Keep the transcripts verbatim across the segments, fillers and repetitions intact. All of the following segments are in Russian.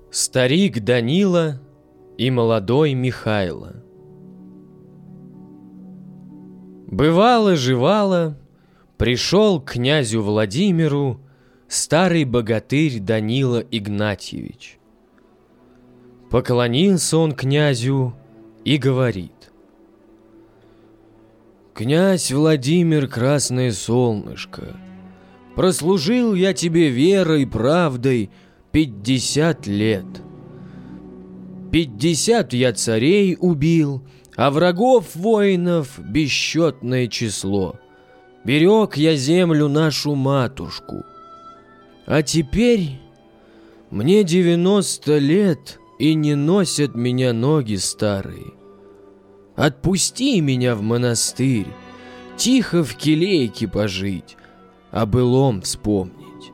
Старик Данила и молодой Михайло. Бывало-живало, пришел к князю Владимиру старый богатырь Данила Игнатьевич. Поклонился он князю и говорит: «Князь Владимир, красное солнышко, прослужил я тебе верой и правдой пятьдесят лет. Пятьдесят я царей убил, а врагов воинов бесчетное число. Берег я землю нашу матушку. А теперь мне девяносто лет, и не носят меня ноги старые. Отпусти меня в монастырь, тихо в келейке пожить, о былом вспомнить».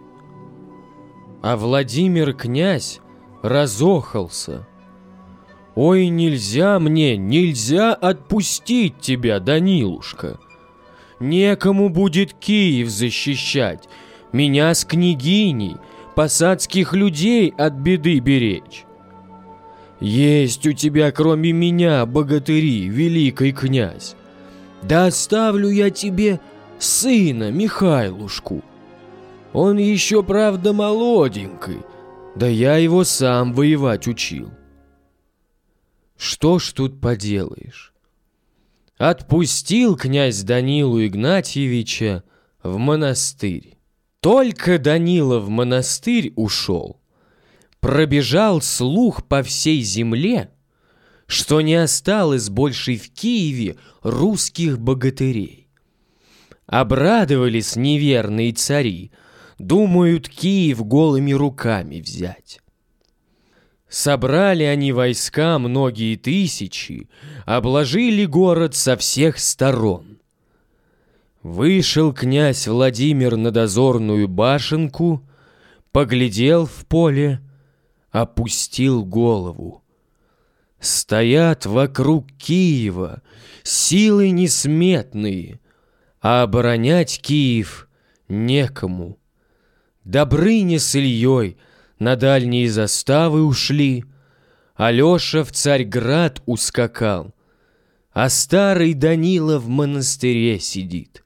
А Владимир князь разохался: «Ой, нельзя мне, нельзя отпустить тебя, Данилушка. Некому будет Киев защищать, меня с княгиней, посадских людей от беды беречь. Есть у тебя, кроме меня, богатыри, великий князь. Да оставлю я тебе сына Михайлушку. Он еще, правда, молоденький, да я его сам воевать учил». Что ж тут поделаешь? Отпустил князь Данилу Игнатьевича в монастырь. Только Данила в монастырь ушел, пробежал слух по всей земле, что не осталось больше в Киеве русских богатырей. Обрадовались неверные цари, думают Киев голыми руками взять. Собрали они войска многие тысячи, обложили город со всех сторон. Вышел князь Владимир на дозорную башенку, поглядел в поле, опустил голову. Стоят вокруг Киева силы несметные, а оборонять Киев некому. Добрыня с Ильей на дальние заставы ушли, Алеша в Царьград ускакал, а старый Данила в монастыре сидит.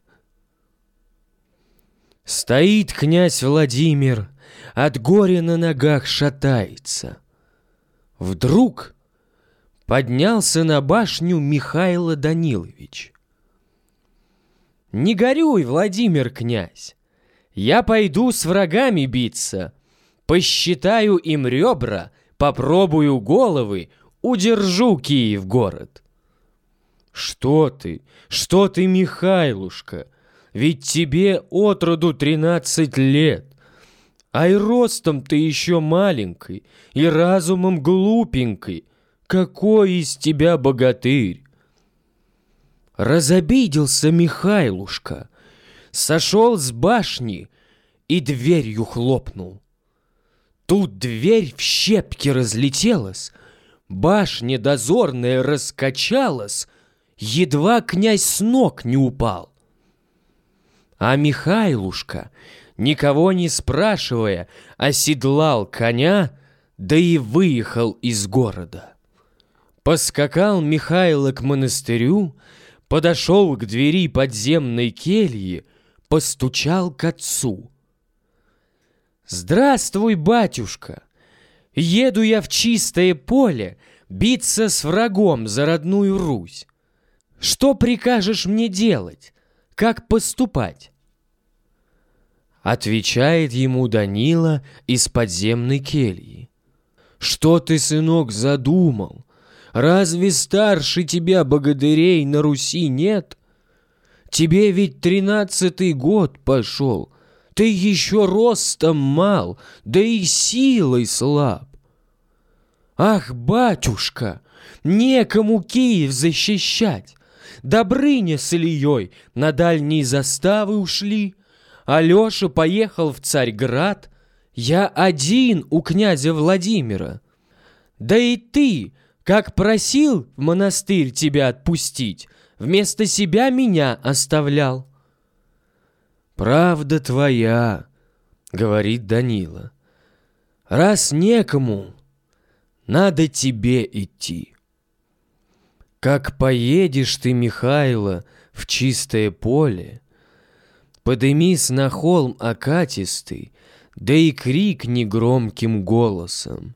Стоит князь Владимир, от горя на ногах шатается. Вдруг поднялся на башню Михайло Данилович. «Не горюй, Владимир князь, я пойду с врагами биться, посчитаю им ребра, попробую головы, удержу Киев город». «Что ты, что ты, Михайлушка, ведь тебе отроду тринадцать лет, а и ростом ты еще маленький, и разумом глупенький. Какой из тебя богатырь?» Разобиделся Михайлушка, сошел с башни и дверью хлопнул. Тут дверь в щепки разлетелась, башня дозорная раскачалась, едва князь с ног не упал. А Михайлушка, никого не спрашивая, оседлал коня, да и выехал из города. Поскакал Михайло к монастырю, подошел к двери подземной кельи, постучал к отцу. «Здравствуй, батюшка! Еду я в чистое поле биться с врагом за родную Русь. Что прикажешь мне делать? Как поступать?» Отвечает ему Данила из подземной кельи: «Что ты, сынок, задумал? Разве старше тебя богатырей на Руси нет? Тебе ведь тринадцатый год пошел, ты еще ростом мал, да и силой слаб. Ах, батюшка, некому Киев защищать. Добрыня с Ильей на дальние заставы ушли, Алеша поехал в Царьград, я один у князя Владимира. Да и ты, как просил в монастырь тебя отпустить, вместо себя меня оставлял». «Правда твоя, — говорит Данила, — раз некому, надо тебе идти. Как поедешь ты, Михайло, в чистое поле, подымись на холм окатистый, да и крикни громким голосом: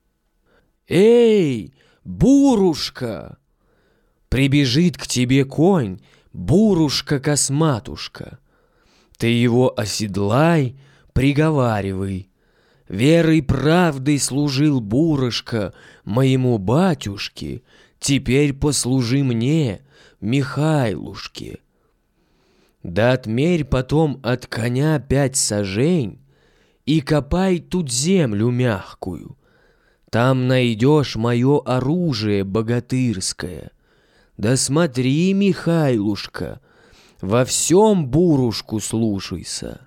«Эй, Бурушка!» Прибежит к тебе конь, Бурушка-косматушка. Ты его оседлай, приговаривай: «Верой правдой служил Бурушка моему батюшке, теперь послужи мне, Михайлушке». Да отмерь потом от коня пять сажень и копай тут землю мягкую. Там найдешь мое оружие богатырское. Да смотри, Михайлушка, во всем Бурушку слушайся.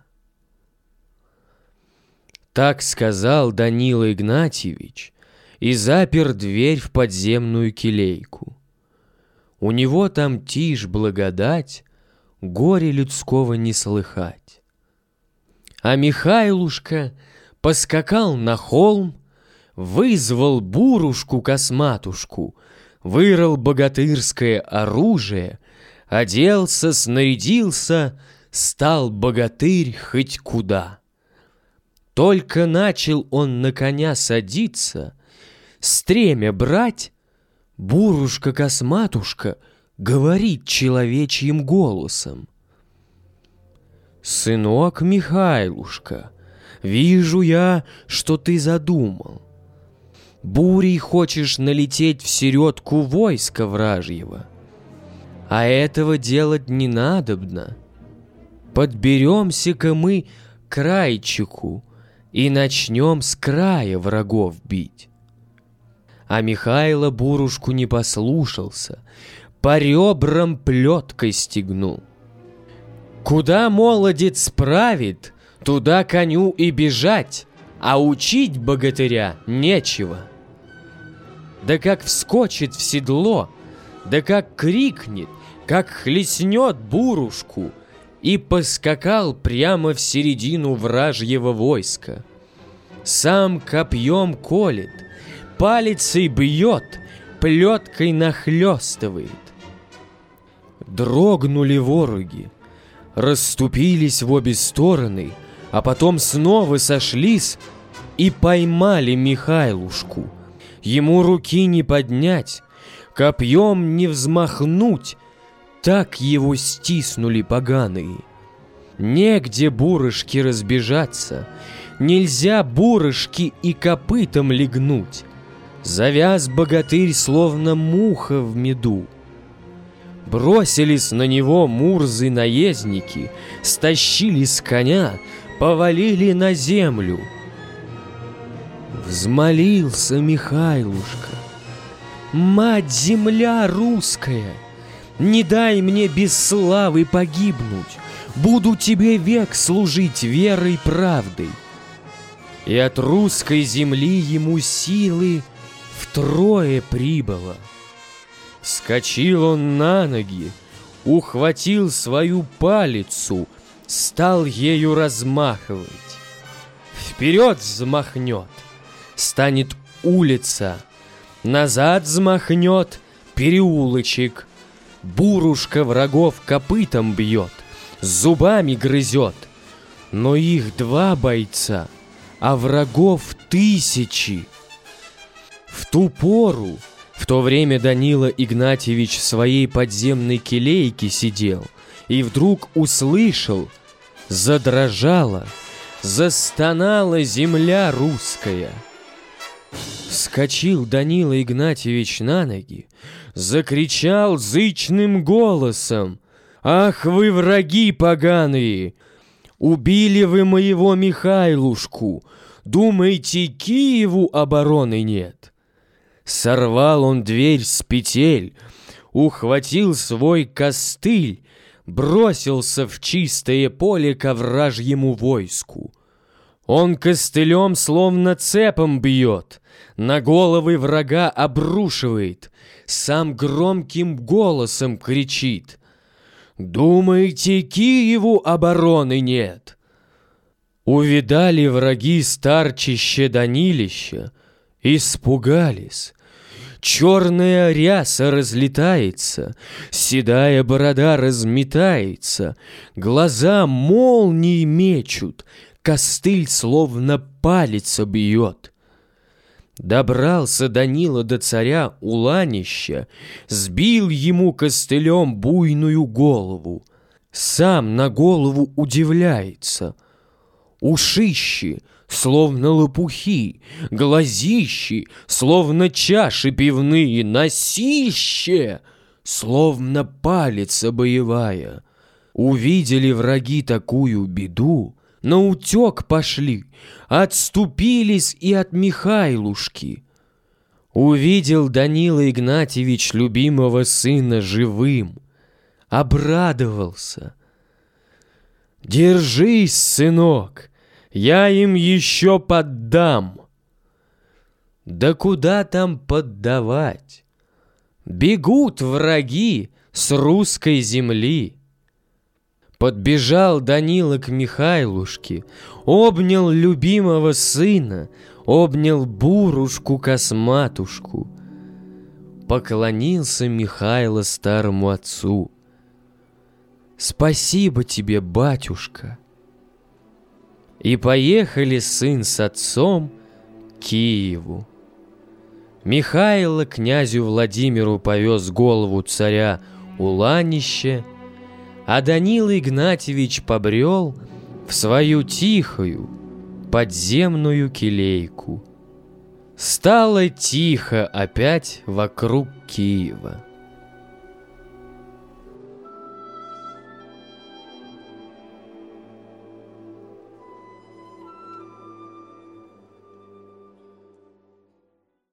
Так сказал Данила Игнатьевич и запер дверь в подземную келейку. У него там тишь благодать, горе людского не слыхать. А Михайлушка поскакал на холм, вызвал Бурушку-косматушку, вырыл богатырское оружие, оделся, снарядился, стал богатырь хоть куда. Только начал он на коня садиться, стремя брать, Бурушка-косматушка говорит человечьим голосом: «Сынок Михайлушка, вижу я, что ты задумал. Бурей хочешь налететь в середку войска вражьего, а этого делать не надобно. Подберемся-ка мы к крайчику и начнем с края врагов бить». А Михайло Бурушку не послушался, по ребрам плеткой стегнул. Куда молодец правит, туда коню и бежать, а учить богатыря нечего. Да как вскочит в седло, да как крикнет, как хлестнет Бурушку, и поскакал прямо в середину вражьего войска. Сам копьем колет, палицей бьет, плеткой нахлестывает. Дрогнули вороги, расступились в обе стороны, а потом снова сошлись и поймали Михайлушку. Ему руки не поднять, копьем не взмахнуть, так его стиснули поганые. Негде Бурышке разбежаться, нельзя Бурышке и копытом легнуть. Завяз богатырь, словно муха в меду. Бросились на него мурзы-наездники, стащили с коня, повалили на землю. Взмолился Михайлушка: «Мать-земля русская, не дай мне без славы погибнуть, буду тебе век служить верой правдой». И от русской земли ему силы втрое прибыло. Вскочил он на ноги, ухватил свою палицу, стал ею размахивать. Вперед взмахнет, станет улица, назад взмахнет переулочек. Бурушка врагов копытом бьет, зубами грызет, но их два бойца, а врагов тысячи. В ту пору, в то время Данила Игнатьевич в своей подземной келейке сидел и вдруг услышал: задрожала, застонала земля русская. Вскочил Данила Игнатьевич на ноги, закричал зычным голосом: «Ах вы, враги поганые! Убили вы моего Михайлушку! Думаете, Киеву обороны нет?» Сорвал он дверь с петель, ухватил свой костыль, бросился в чистое поле ко вражьему войску. Он костылем словно цепом бьет, на головы врага обрушивает, сам громким голосом кричит: «Думаете, Киеву обороны нет?» Увидали враги старчище Данилища испугались. Черная ряса разлетается, седая борода разметается, глаза молнии мечут, костыль словно палец бьет. Добрался Данила до царя Уланища, сбил ему костылем буйную голову. Сам на голову удивляется. Ушищи, словно лопухи, глазищи, словно чаши пивные, носище, словно палец боевая. Увидели враги такую беду, наутек пошли, отступились и от Михайлушки. Увидел Данила Игнатьевич любимого сына живым, обрадовался. «Держись, сынок, я им еще поддам». Да куда там поддавать? Бегут враги с русской земли. Подбежал Данила к Михайлушке, обнял любимого сына, обнял бурушку-косматушку. Поклонился Михайло старому отцу. «Спасибо тебе, батюшка!» И поехали сын с отцом к Киеву. Михайло князю Владимиру повез голову царя Уланище, а Данила Игнатьевич побрел в свою тихую подземную келейку. Стало тихо опять вокруг Киева.